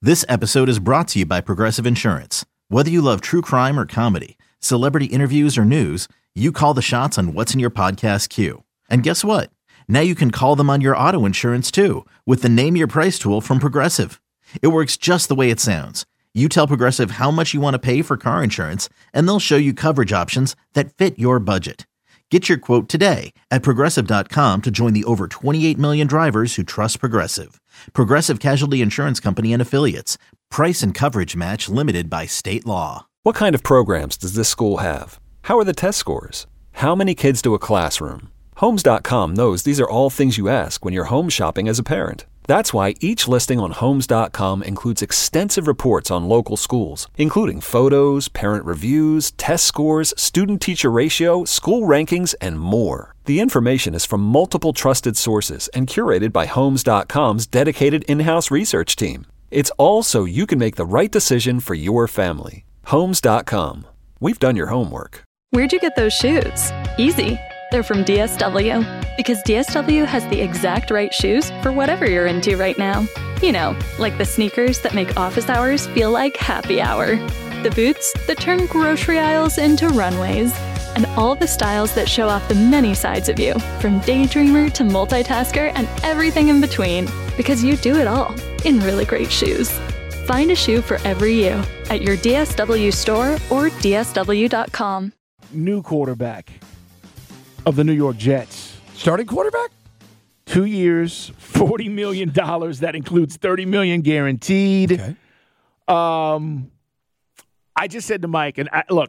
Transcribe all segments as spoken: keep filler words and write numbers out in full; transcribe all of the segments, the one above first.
This episode is brought to you by Progressive Insurance. Whether you love true crime or comedy, celebrity interviews or news, you call the shots on what's in your podcast queue. And guess what? Now you can call them on your auto insurance too with the Name Your Price tool from Progressive. It works just the way it sounds. You tell Progressive how much you want to pay for car insurance, and they'll show you coverage options that fit your budget. Get your quote today at Progressive dot com to join the over twenty-eight million drivers who trust Progressive. Progressive Casualty Insurance Company and Affiliates. Price and coverage match limited by state law. What kind of programs does this school have? How are the test scores? How many kids to a classroom? Homes dot com knows these are all things you ask when you're home shopping as a parent. That's why each listing on Homes dot com includes extensive reports on local schools, including photos, parent reviews, test scores, student-teacher ratio, school rankings, and more. The information is from multiple trusted sources and curated by Homes dot com's dedicated in-house research team. It's all so you can make the right decision for your family. Homes dot com. We've done your homework. Where'd you get those shoes? Easy. They're from D S W. Because D S W has the exact right shoes for whatever you're into right now. You know, like the sneakers that make office hours feel like happy hour. The boots that turn grocery aisles into runways. And all the styles that show off the many sides of you, from daydreamer to multitasker and everything in between. Because you do it all in really great shoes. Find a shoe for every you at your D S W store or D S W dot com. New quarterback of the New York Jets. Starting quarterback? Two years, forty million dollars. That includes thirty million dollars guaranteed. Okay. Um, I just said to Mike, and I, look,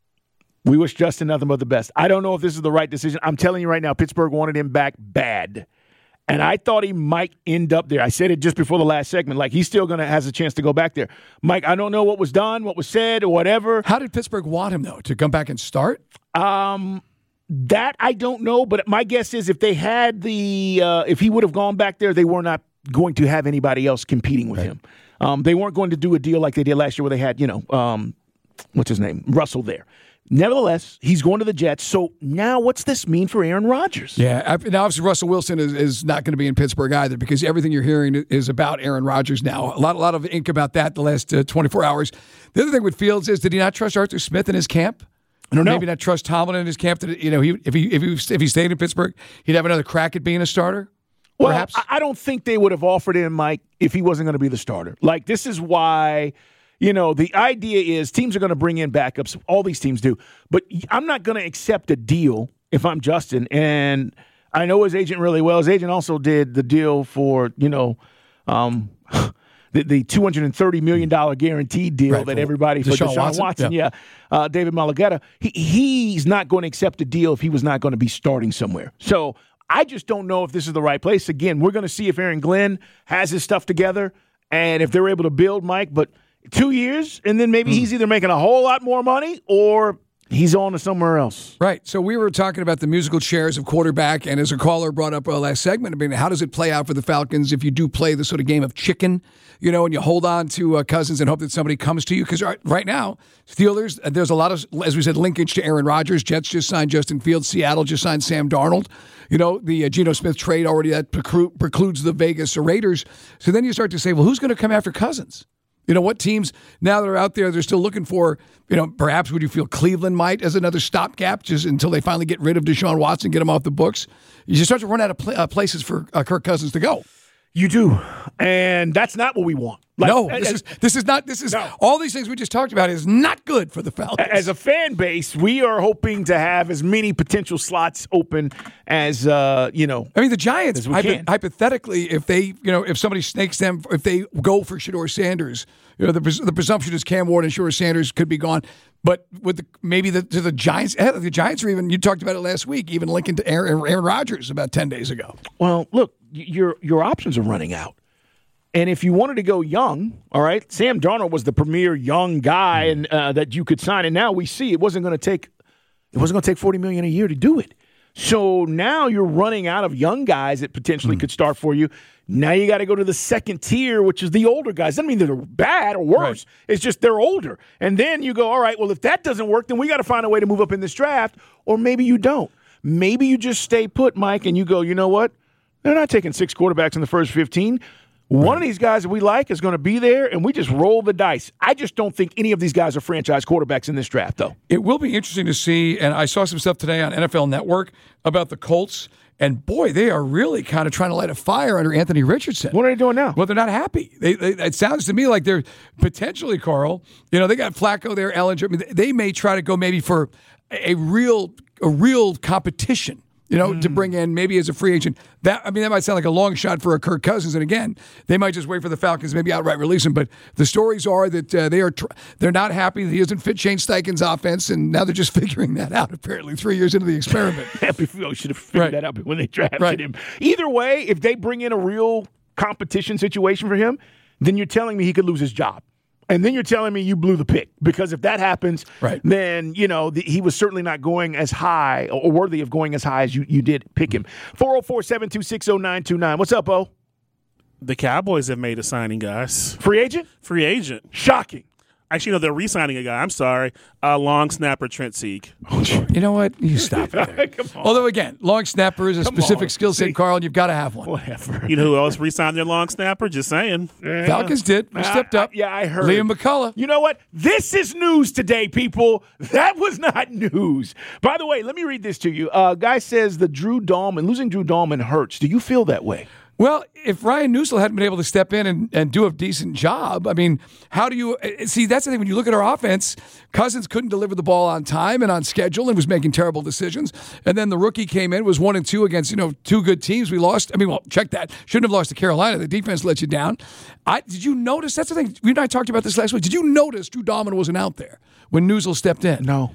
we wish Justin nothing but the best. I don't know if this is the right decision. I'm telling you right now, Pittsburgh wanted him back bad. And I thought he might end up there. I said it just before the last segment. Like, he's still going to has a chance to go back there. Mike, I don't know what was done, what was said, or whatever. How did Pittsburgh want him, though, to come back and start? Um, that I don't know. But my guess is if they had the uh, – if he would have gone back there, they were not going to have anybody else competing with right. him. Um, they weren't going to do a deal like they did last year where they had, you know, um, what's his name, Russell there. Nevertheless, he's going to the Jets. So now what's this mean for Aaron Rodgers? Yeah, now obviously Russell Wilson is, is not going to be in Pittsburgh either because everything you're hearing is about Aaron Rodgers now. A lot, a lot of ink about that the last uh, twenty-four hours. The other thing with Fields is, did he not trust Arthur Smith in his camp? I don't know. Maybe not trust Tomlin in his camp. That, you know, he, if he if he if he stayed in Pittsburgh, he'd have another crack at being a starter. Well, perhaps? I don't think they would have offered him, Mike, if he wasn't going to be the starter. Like, this is why. You know, the idea is teams are going to bring in backups. All these teams do. But I'm not going to accept a deal if I'm Justin. And I know his agent really well. His agent also did the deal for, you know, um, the, the two hundred thirty million dollars guaranteed deal right, that everybody for Deshaun, Deshaun Watson, Watson yeah, yeah. Uh, David Malagueta. He, he's not going to accept a deal if he was not going to be starting somewhere. So I just don't know if this is the right place. Again, we're going to see if Aaron Glenn has his stuff together and if they're able to build, Mike. But two years, and then maybe mm. he's either making a whole lot more money or he's on to somewhere else. Right. So we were talking about the musical chairs of quarterback, and as a caller brought up our last segment, I mean, how does it play out for the Falcons if you do play the sort of game of chicken, you know, and you hold on to uh, Cousins and hope that somebody comes to you? Because right, right now, Steelers, there's a lot of, as we said, linkage to Aaron Rodgers. Jets just signed Justin Fields. Seattle just signed Sam Darnold. You know, the uh, Geno Smith trade already that preclu- precludes the Vegas Raiders. So then you start to say, well, who's going to come after Cousins? You know, what teams now that are out there, they're still looking for, you know, perhaps would you feel Cleveland might as another stopgap just until they finally get rid of Deshaun Watson, get him off the books? You just start to run out of pl- uh, places for uh, Kirk Cousins to go. You do. And that's not what we want. Like, no, this as, is this is not, this is, no. all these things we just talked about is not good for the Falcons. As a fan base, we are hoping to have as many potential slots open as, uh, you know. I mean, the Giants, hypo- hypothetically, if they, you know, if somebody snakes them, if they go for Shedeur Sanders, you know, the, the presumption is Cam Ward and Shedeur Sanders could be gone. But with the, maybe the, to the Giants, the Giants are even, you talked about it last week, even linking to Aaron, Aaron Rodgers about ten days ago. Well, look, your your options are running out. And if you wanted to go young, all right, Sam Darnold was the premier young guy and uh, that you could sign. And now we see it wasn't going to take it wasn't going to take forty million dollars a year to do it. So now you're running out of young guys that potentially mm. could start for you. Now you got to go to the second tier, which is the older guys. Doesn't mean they're bad or worse. Right. It's just they're older. And then you go, all right, well, if that doesn't work, then we got to find a way to move up in this draft. Or maybe you don't. Maybe you just stay put, Mike, and you go, you know what? They're not taking six quarterbacks in the first fifteen. One of these guys that we like is going to be there, and we just roll the dice. I just don't think any of these guys are franchise quarterbacks in this draft, though. It will be interesting to see, and I saw some stuff today on N F L Network about the Colts, and boy, they are really kind of trying to light a fire under Anthony Richardson. What are they doing now? Well, they're not happy. They, they, it sounds to me like they're potentially, Carl, you know, they got Flacco there, Ellinger. I mean, they may try to go maybe for a real, a real competition. You know, mm. to bring in maybe as a free agent. That I mean, that might sound like a long shot for a Kirk Cousins. And again, they might just wait for the Falcons, maybe outright release him. But the stories are that uh, they are tr- they're not happy that he doesn't fit Shane Steichen's offense, and now they're just figuring that out. Apparently, three years into the experiment, we should have figured right. that out when they drafted right. him. Either way, if they bring in a real competition situation for him, then you're telling me he could lose his job. And then you're telling me you blew the pick. Because if that happens, right. then, you know, the, he was certainly not going as high or worthy of going as high as you, you did pick him. four oh four, seven two six, oh nine two nine. What's up, Bo? The Cowboys have made a signing, guys. Free agent? Free agent. Shocking. Actually, no, they're re-signing a guy. I'm sorry. Uh, long snapper Trent Sieg. You know what? You stop it there. Come on. Although, again, long snapper is a Come specific on. skill set, See? Carl, and you've got to have one. Whatever. You know who else re-signed their long snapper? Just saying. Yeah. Falcons did. We stepped up. I, I, yeah, I heard. Liam McCullough. You know what? This is news today, people. That was not news. By the way, let me read this to you. Uh, guy says the Drew Dahlman, losing Drew Dahlman hurts. Do you feel that way? Well, if Ryan Newsel hadn't been able to step in and, and do a decent job, I mean, how do you – see, that's the thing. When you look at our offense, Cousins couldn't deliver the ball on time and on schedule and was making terrible decisions. And then the rookie came in, was one and two against, you know, two good teams. We lost – I mean, well, check that. Shouldn't have lost to Carolina. The defense let you down. I Did you notice – that's the thing. We and I talked about this last week. Did you notice Drew Dahlman wasn't out there when Newsel stepped in? No.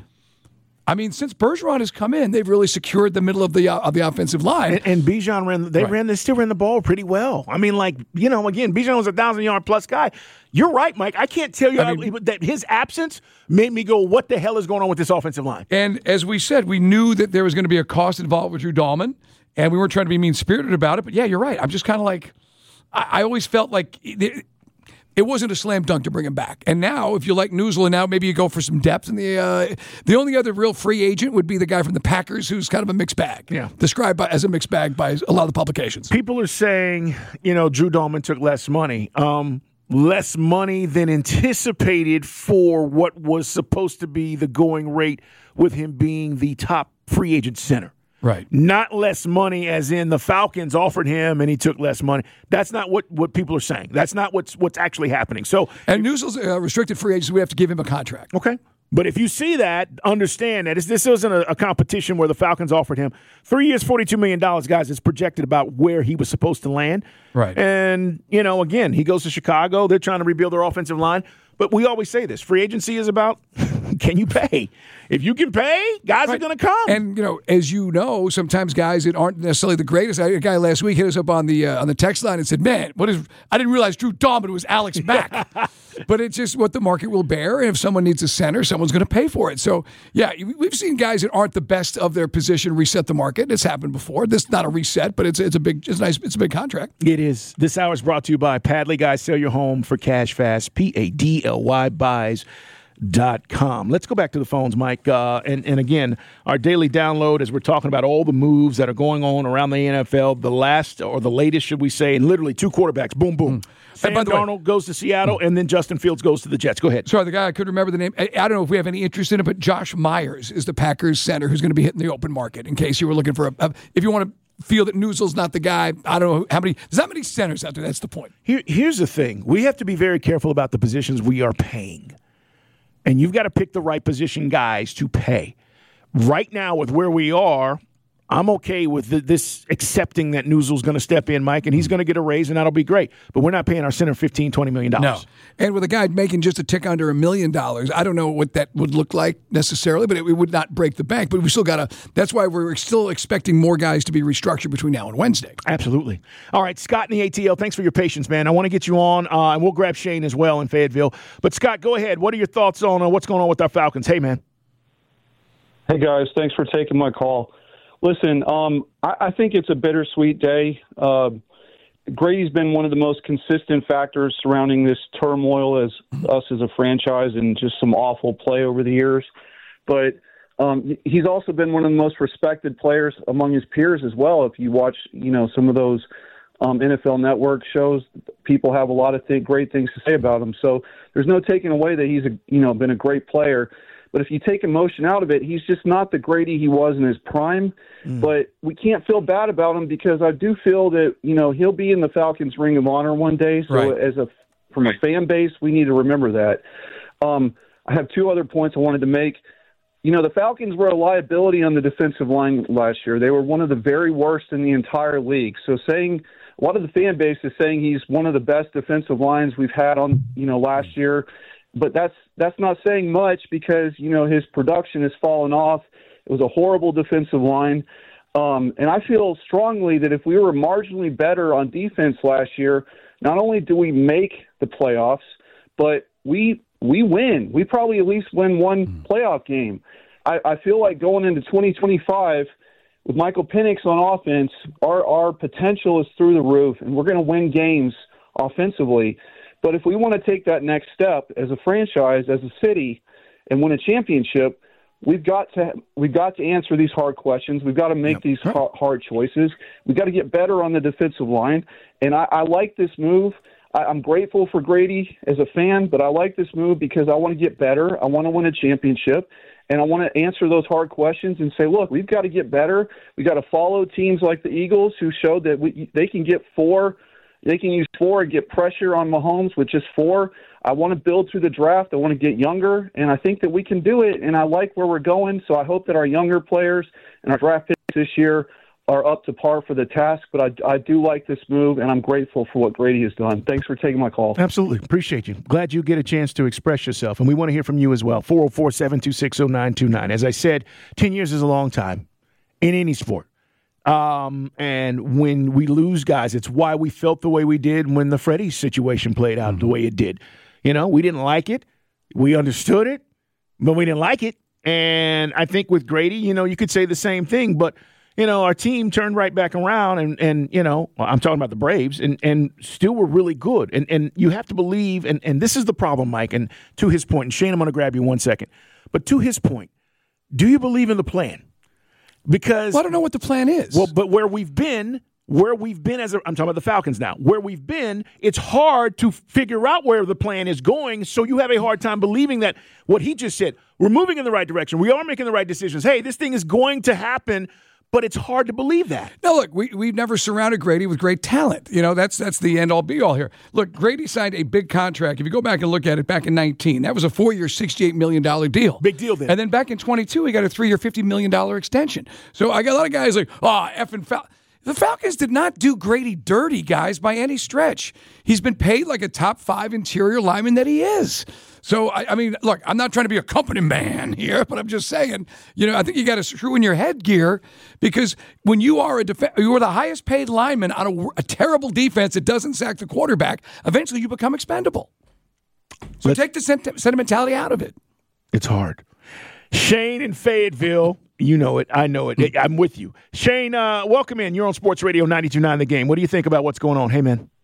I mean, since Bergeron has come in, they've really secured the middle of the uh, of the offensive line. And, and Bijan ran. They right. ran. They still ran the ball pretty well. I mean, like you know, again, Bijan was a thousand yard plus guy. You're right, Mike. I can't tell you I mean, how, that his absence made me go, "What the hell is going on with this offensive line?" And as we said, we knew that there was going to be a cost involved with Drew Dahlman, and we weren't trying to be mean spirited about it. But yeah, you're right. I'm just kind of like, I, I always felt like. It, It wasn't a slam dunk to bring him back. And now, if you like Newsel, and now maybe you go for some depth. And the uh, the only other real free agent would be the guy from the Packers, who's kind of a mixed bag. Yeah. Described by, as a mixed bag by a lot of the publications. People are saying, you know, Drew Dahlman took less money. Um, less money than anticipated for what was supposed to be the going rate with him being the top free agent center. Right. Not less money as in the Falcons offered him and he took less money. That's not what, what people are saying. That's not what's what's actually happening. So, And Newsel's a restricted free agent, so we have to give him a contract. Okay. But if you see that, understand that it's, this isn't a, a competition where the Falcons offered him three years, forty-two million dollars, guys. It's projected about where he was supposed to land. Right. And, you know, again, he goes to Chicago. They're trying to rebuild their offensive line. But we always say this. Free agency is about, can you pay? If you can pay, guys right. are going to come. And, you know, as you know, sometimes guys that aren't necessarily the greatest. A guy last week hit us up on the uh, on the text line and said, man, what is? I didn't realize Drew Dahlman was Alex Mack. But it's just what the market will bear. And if someone needs a center, someone's going to pay for it. So, yeah, we've seen guys that aren't the best of their position reset the market. It's happened before. This is not a reset, but it's it's a big, it's nice, it's a big contract. It is. This hour is brought to you by Padley. Guys, sell your home for cash fast. P A D L Y buys dot com. Let's go back to the phones, Mike. Uh, and, and again, our daily download as we're talking about all the moves that are going on around the N F L, the last or the latest, should we say, and literally two quarterbacks, boom, boom. Mm. Sam by the Darnold way, goes to Seattle, mm. and then Justin Fields goes to the Jets. Go ahead. Sorry, the guy I couldn't remember the name. I, I don't know if we have any interest in it, but Josh Myers is the Packers center who's going to be hitting the open market in case you were looking for a, a if you want to feel that Newsel's not the guy. I don't know how many. There's not many centers out there. That's the point. Here, here's the thing. We have to be very careful about the positions we are paying. And you've got to pick the right position guys to pay. Right now, with where we are, I'm okay with the, this accepting that Newsel's going to step in, Mike, and he's going to get a raise, and that'll be great. But we're not paying our center fifteen, twenty million dollars. No. And with a guy making just a tick under a million dollars, I don't know what that would look like necessarily, but it, it would not break the bank. But we still got to – that's why we're still expecting more guys to be restructured between now and Wednesday. Absolutely. All right, Scott in the A T L, thanks for your patience, man. I want to get you on, uh, and we'll grab Shane as well in Fayetteville. But, Scott, go ahead. What are your thoughts on uh, what's going on with our Falcons? Hey, man. Hey, guys. Thanks for taking my call. Listen, um, I, I think it's a bittersweet day. Uh, Grady's been one of the most consistent factors surrounding this turmoil as us as a franchise and just some awful play over the years. But um, he's also been one of the most respected players among his peers as well. If you watch, you know, some of those um, N F L Network shows. People have a lot of th- great things to say about him. So there's no taking away that he's a, you know been a great player. But if you take emotion out of it, he's just not the Grady he was in his prime. Mm. But we can't feel bad about him because I do feel that, you know, he'll be in the Falcons Ring of Honor one day. So right. as a from a fan base, we need to remember that. Um, I have two other points I wanted to make. You know, the Falcons were a liability on the defensive line last year. They were one of the very worst in the entire league. So saying a lot of the fan base is saying he's one of the best defensive lines we've had on, you know, last year. But that's that's not saying much because, you know, his production has fallen off. It was a horrible defensive line. Um, and I feel strongly that if we were marginally better on defense last year, not only do we make the playoffs, but we we win. We probably at least win one playoff game. I, I feel like going into twenty twenty-five with Michael Penix on offense, our, our potential is through the roof, and we're going to win games offensively. But if we want to take that next step as a franchise, as a city, and win a championship, we've got to we've got to answer these hard questions. We've got to make yep. these hard choices. We've got to get better on the defensive line. And I, I like this move. I, I'm grateful for Grady as a fan, but I like this move because I want to get better. I want to win a championship. And I want to answer those hard questions and say, look, we've got to get better. We've got to follow teams like the Eagles who showed that we, they can get four – They can use four and get pressure on Mahomes with just four. I want to build through the draft. I want to get younger, and I think that we can do it, and I like where we're going. So I hope that our younger players and our draft picks this year are up to par for the task. But I, I do like this move, and I'm grateful for what Grady has done. Thanks for taking my call. Absolutely. Appreciate you. Glad you get a chance to express yourself, and we want to hear from you as well. four oh four, seven two six, oh nine two nine. As I said, ten years is a long time in any sport. Um, and when we lose guys, it's why we felt the way we did when the Freddie situation played out mm-hmm. the way it did. You know, we didn't like it. We understood it, but we didn't like it. And I think with Grady, you know, you could say the same thing, but, you know, our team turned right back around and, and you know, I'm talking about the Braves and, and still were really good. And, and you have to believe, and, and this is the problem, Mike, and to his point, and Shane, I'm going to grab you one second, but to his point, do you believe in the plan? Because well, I don't know what the plan is. Well, but where we've been, where we've been as a, I'm talking about the Falcons now, where we've been, it's hard to figure out where the plan is going. So you have a hard time believing that what he just said, we're moving in the right direction. We are making the right decisions. Hey, this thing is going to happen. But it's hard to believe that. No, look, we, we've never surrounded Grady with great talent. You know, that's that's the end-all, be-all here. Look, Grady signed a big contract. If you go back and look at it, back in nineteen, that was a four-year, sixty-eight million dollars deal. Big deal then. And then back in twenty-two, he got a three-year, fifty million dollars extension. So I got a lot of guys like, oh, effing Fal-. The Falcons did not do Grady dirty, guys, by any stretch. He's been paid like a top five interior lineman that he is. So, I, I mean, look, I'm not trying to be a company man here, but I'm just saying, you know, I think you got to screw in your headgear because when you are a def- you are the highest paid lineman on a, a terrible defense that doesn't sack the quarterback, eventually you become expendable. So Let's, take the sent- sentimentality out of it. It's hard. Shane in Fayetteville, you know it. I know it. I'm with you. Shane, uh, welcome in. You're on Sports Radio ninety-two point nine The Game. What do you think about what's going on? Hey, man.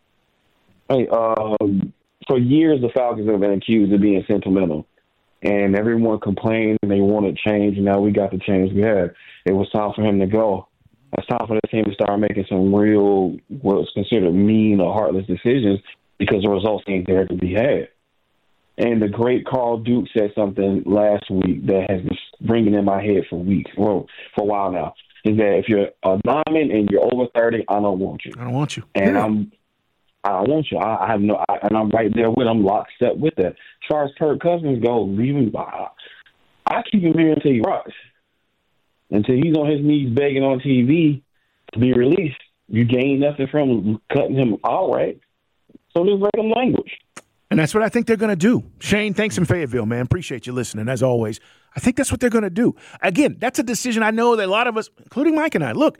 Hey, um... for years, the Falcons have been accused of being sentimental, and everyone complained and they wanted change, and now we got the change we had. It was time for him to go. It's time for the team to start making some real, what's considered mean or heartless decisions because the results ain't there to be had. And the great Carl Duke said something last week that has been ringing in my head for weeks, well, for a while now, is that if you're a lineman and you're over thirty, I don't want you. I don't want you. And yeah. I'm I don't want you. I, I have no, I, and I'm right there with him, lockstep with that. As far as Kirk Cousins go, leave him. I, I keep him here until he rocks. Until he's on his knees begging on T V to be released. You gain nothing from cutting him outright. So just break him language. And that's what I think they're going to do. Shane, thanks in Fayetteville, man. Appreciate you listening, as always. I think that's what they're going to do. Again, that's a decision I know that a lot of us, including Mike and I, look,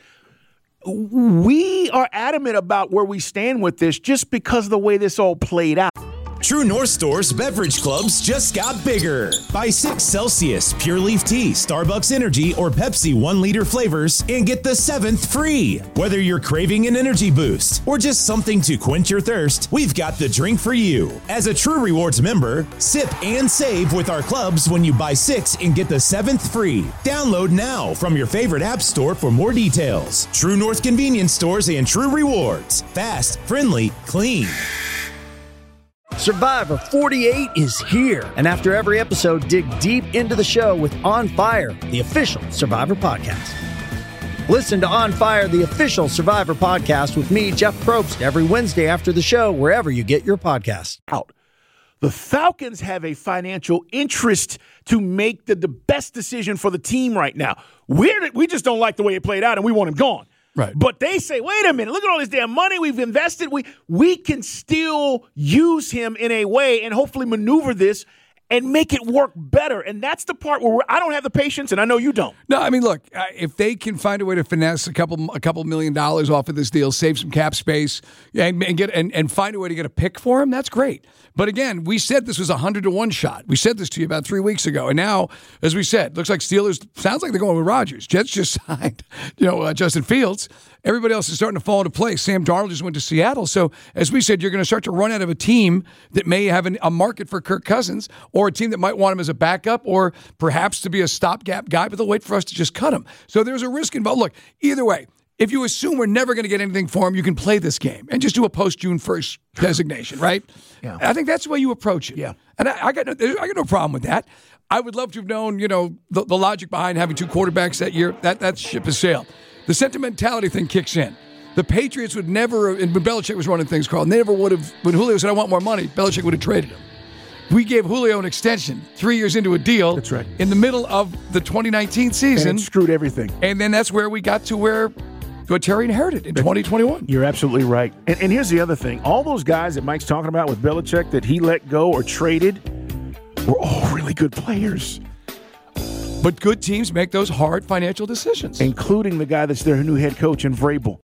we are adamant about where we stand with this just because of the way this all played out. True North Store's beverage clubs just got bigger. Buy six Celsius, Pure Leaf Tea, Starbucks Energy, or Pepsi one liter flavors and get the seventh free. Whether you're craving an energy boost or just something to quench your thirst, we've got the drink for you. As a True Rewards member, sip and save with our clubs when you buy six and get the seventh free. Download now from your favorite app store for more details. True North Convenience Stores and True Rewards. Fast, friendly, clean. Survivor forty-eight is here. And after every episode, dig deep into the show with On Fire, the official Survivor podcast. Listen to On Fire, the official Survivor podcast with me, Jeff Probst, every Wednesday after the show, wherever you get your podcasts. Out. The Falcons have a financial interest to make the, the best decision for the team right now. We're, we just don't like the way it played out, and we want him gone. Right. But they say, wait a minute, look at all this damn money we've invested. We we can still use him in a way and hopefully maneuver this and make it work better. And that's the part where we're, I don't have the patience, and I know you don't. No, I mean, look, uh, if they can find a way to finesse a couple a couple million dollars off of this deal, save some cap space, and, and get and, and find a way to get a pick for him, that's great. But again, we said this was a hundred to one shot. We said this to you about three weeks ago, and now, as we said, looks like Steelers sounds like they're going with Rodgers. Jets just signed, you know, uh, Justin Fields. Everybody else is starting to fall into place. Sam Darnold just went to Seattle. So, as we said, you're going to start to run out of a team that may have an, a market for Kirk Cousins, or a team that might want him as a backup, or perhaps to be a stopgap guy, but they'll wait for us to just cut him. So there's a risk involved. Look, either way, if you assume we're never going to get anything for him, you can play this game and just do a post-June first designation, right? Yeah. I think that's the way you approach it. Yeah. And I, I got no, I got no problem with that. I would love to have known, you know, the, the logic behind having two quarterbacks that year. That that ship has sailed. The sentimentality thing kicks in. The Patriots would never, and when Belichick was running things, Carl, they never would have, when Julio said, I want more money, Belichick would have traded him. We gave Julio an extension three years into a deal. That's right. In the middle of the twenty nineteen season. And it screwed everything. And then that's where we got to where what Terry inherited in twenty twenty-one. You're absolutely right. And, and here's the other thing. All those guys that Mike's talking about with Belichick that he let go or traded were all really good players. But good teams make those hard financial decisions. Including the guy that's their new head coach in Vrabel.